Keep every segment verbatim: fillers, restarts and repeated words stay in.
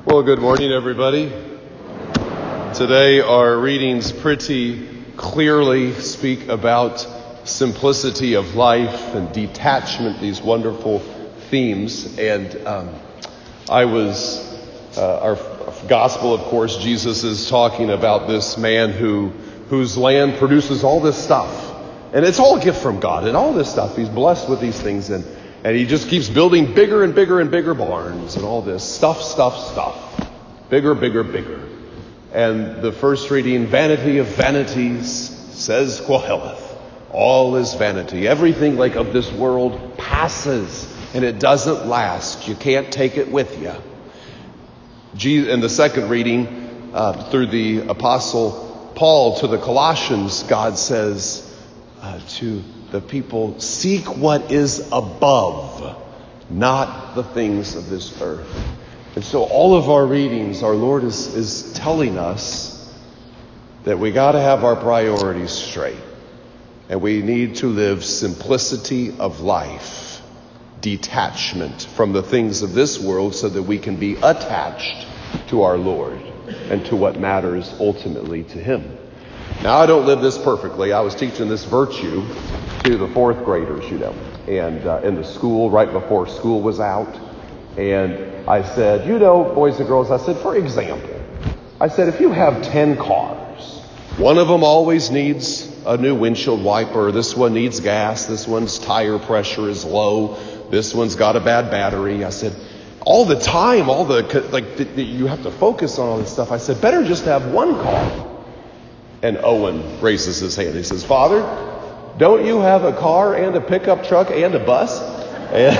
Well, good morning, everybody. Today our readings pretty clearly speak about simplicity of life and detachment, these wonderful themes. And um, I was, uh, our gospel, of course, Jesus is talking about this man who whose land produces all this stuff. And it's all a gift from God and all this stuff. He's blessed with these things. And, and he just keeps building bigger and bigger and bigger barns and all this stuff, stuff, stuff. Bigger, bigger, bigger. And the first reading, vanity of vanities, says Koheleth. All is vanity. Everything like of this world passes and it doesn't last. You can't take it with you. Jesus, in the second reading, uh, through the Apostle Paul to the Colossians, God says uh, to the people, seek what is above, not the things of this earth. And so all of our readings, our Lord is, is telling us that we got to have our priorities straight. And we need to live simplicity of life, detachment from the things of this world so that we can be attached to our Lord and to what matters ultimately to Him. Now, I don't live this perfectly. I was teaching this virtue to the fourth graders, you know, and uh, in the school right before school was out. And I said, you know, boys and girls, I said, for example, I said, if you have ten cars, one of them always needs a new windshield wiper. This one needs gas. This one's tire pressure is low. This one's got a bad battery. I said, all the time, all the, like, the, the, you have to focus on all this stuff. I said, better just have one car. And Owen raises his hand. He says, Father, don't you have a car and a pickup truck and a bus? And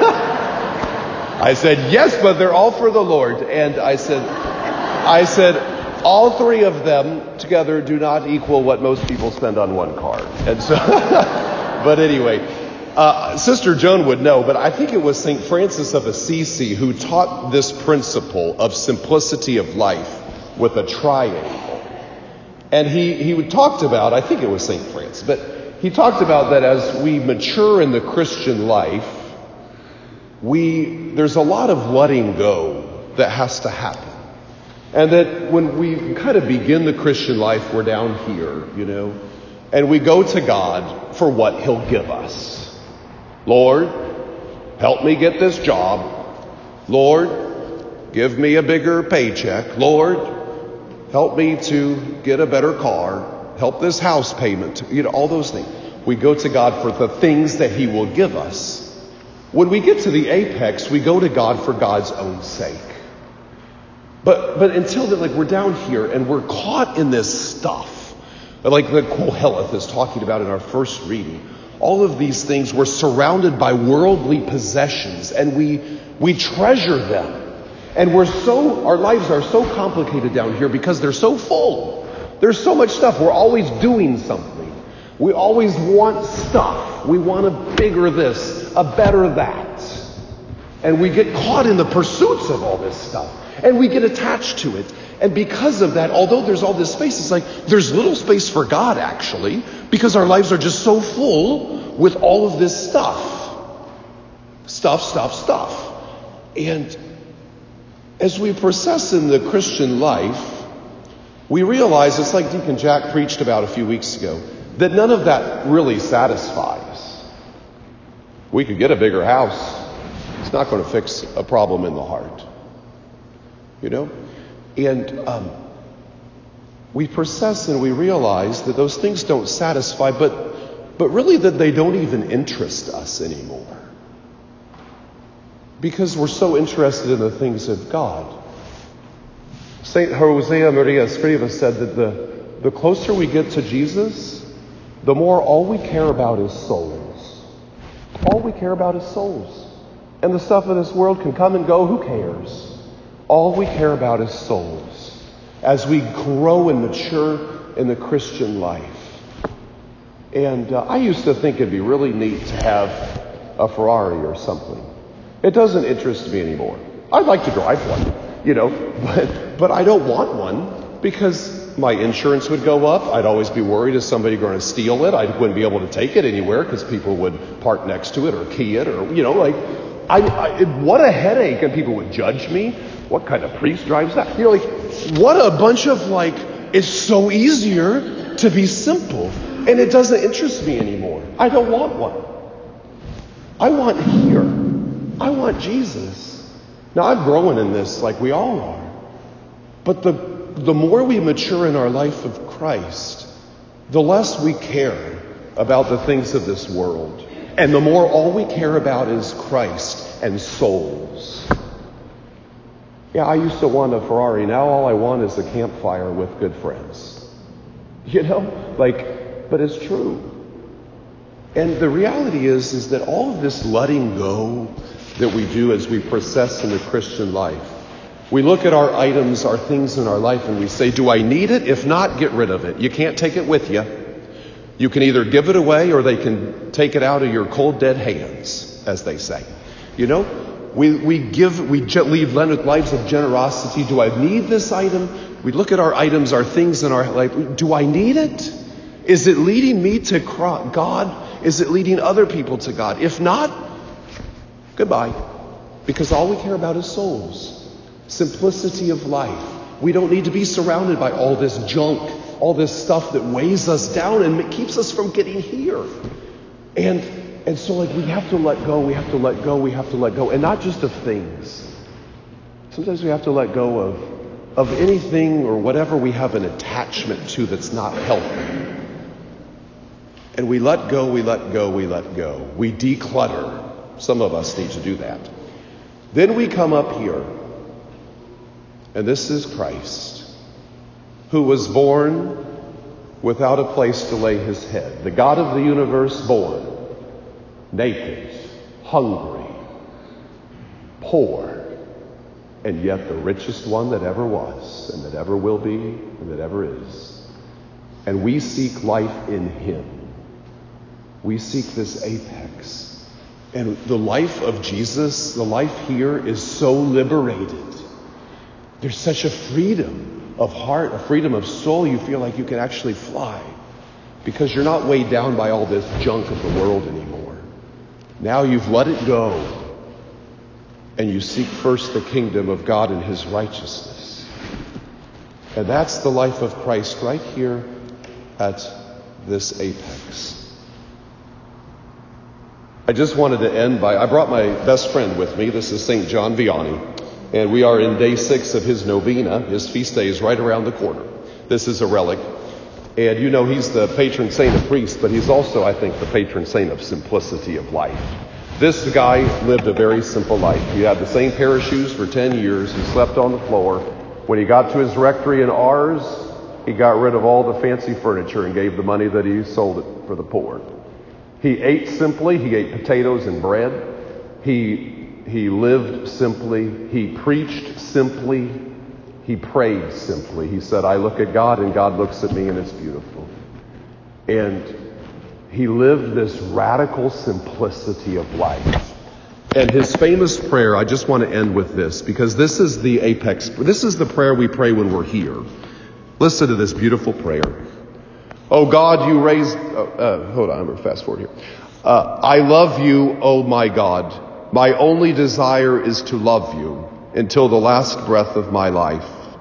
I said, yes, but they're all for the Lord. And I said, I said, all three of them together do not equal what most people spend on one car. And so, but anyway, uh, Sister Joan would know, but I think it was Saint Francis of Assisi who taught this principle of simplicity of life with a triangle. And he, he talked about, I think it was Saint Francis, but he talked about that as we mature in the Christian life, we there's a lot of letting go that has to happen. And that when we kind of begin the Christian life, we're down here, you know, and we go to God for what He'll give us. Lord, help me get this job. Lord, give me a bigger paycheck. Lord, help me to get a better car. Help this house payment. You know, all those things. We go to God for the things that He will give us. When we get to the apex, we go to God for God's own sake. But but until then, like, we're down here and we're caught in this stuff. Like the Koheleth is talking about in our first reading. All of these things, we're surrounded by worldly possessions and we we treasure them. And we're so, our lives are so complicated down here because they're so full. There's so much stuff. We're always doing something. We always want stuff. We want a bigger this, a better that. And we get caught in the pursuits of all this stuff. And we get attached to it. And because of that, although there's all this space, it's like there's little space for God, actually, because our lives are just so full with all of this stuff. Stuff, stuff, stuff. And as we process in the Christian life, we realize, it's like Deacon Jack preached about a few weeks ago, that none of that really satisfies. We could get a bigger house. It's not going to fix a problem in the heart. You know? And um, we process and we realize that those things don't satisfy, but, but really that they don't even interest us anymore. Because we're so interested in the things of God. Saint José Maria Escrivá said that the, the closer we get to Jesus, the more all we care about is souls. All we care about is souls. And the stuff of this world can come and go, who cares? All we care about is souls. As we grow and mature in the Christian life. And uh, I used to think it'd be really neat to have a Ferrari or something. It doesn't interest me anymore. I'd like to drive one, you know, but but I don't want one because my insurance would go up. I'd always be worried, is somebody going to steal it? I wouldn't be able to take it anywhere because people would park next to it or key it or, you know, like I, I, what a headache, and people would judge me. What kind of priest drives that? You're like, what a bunch of like, it's so easier to be simple, and it doesn't interest me anymore. I don't want one. I want here. I want Jesus. Now, I'm growing in this like we all are. But the, the more we mature in our life of Christ, the less we care about the things of this world. And the more all we care about is Christ and souls. Yeah, I used to want a Ferrari. Now all I want is a campfire with good friends. You know? Like, but it's true. And the reality is, is that all of this letting go that we do as we process in the Christian life, we look at our items, our things in our life, and we say, do I need it? If not, get rid of it. You can't take it with you. You can either give it away or they can take it out of your cold, dead hands, as they say. You know, we we give, we lead lives of generosity. Do I need this item? We look at our items, our things in our life. Do I need it? Is it leading me to God? Is it leading other people to God? If not, goodbye. Because all we care about is souls. Simplicity of life. We don't need to be surrounded by all this junk, all this stuff that weighs us down and keeps us from getting here. And and so like we have to let go, we have to let go, we have to let go. And not just of things. Sometimes we have to let go of, of anything or whatever we have an attachment to that's not healthy. And we let go, we let go, we let go. We declutter. Some of us need to do that. Then we come up here. And this is Christ, who was born without a place to lay his head. The God of the universe born, naked, hungry, poor, and yet the richest one that ever was, and that ever will be, and that ever is. And we seek life in him. We seek this apex. And the life of Jesus, the life here is so liberated. There's such a freedom of heart, a freedom of soul. You feel like you can actually fly because you're not weighed down by all this junk of the world anymore. Now you've let it go and you seek first the kingdom of God and his righteousness. And that's the life of Christ right here at this apex. I just wanted to end by, I brought my best friend with me. This is Saint John Vianney. And we are in day six of his novena. His feast day is right around the corner. This is a relic. And you know he's the patron saint of priests, but he's also, I think, the patron saint of simplicity of life. This guy lived a very simple life. He had the same pair of shoes for ten years. He slept on the floor. When he got to his rectory in Ars, he got rid of all the fancy furniture and gave the money that he sold it for the poor. He ate simply. He ate potatoes and bread. He He lived simply. He preached simply. He prayed simply. He said, I look at God and God looks at me and it's beautiful. And he lived this radical simplicity of life. And his famous prayer, I just want to end with this because this is the apex. This is the prayer we pray when we're here. Listen to this beautiful prayer. Oh God, you raised, uh, uh, hold on, I'm going to fast forward here. Uh, I love you, oh my God. My only desire is to love you until the last breath of my life.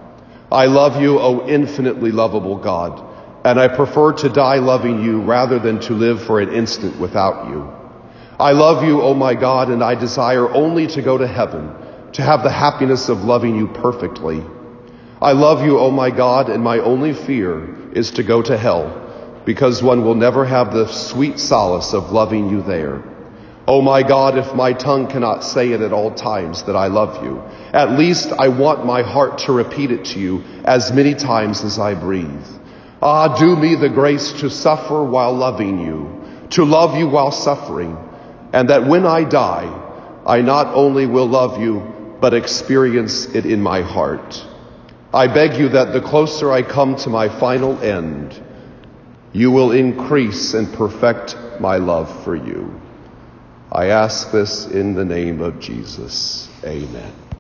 I love you, O infinitely lovable God, and I prefer to die loving you rather than to live for an instant without you. I love you, O my God, and I desire only to go to heaven, to have the happiness of loving you perfectly. I love you, O my God, and my only fear is to go to hell, because one will never have the sweet solace of loving you there. Oh my God, if my tongue cannot say it at all times that I love you, at least I want my heart to repeat it to you as many times as I breathe. Ah, do me the grace to suffer while loving you, to love you while suffering, and that when I die, I not only will love you, but experience it in my heart. I beg you that the closer I come to my final end, you will increase and perfect my love for you. I ask this in the name of Jesus. Amen.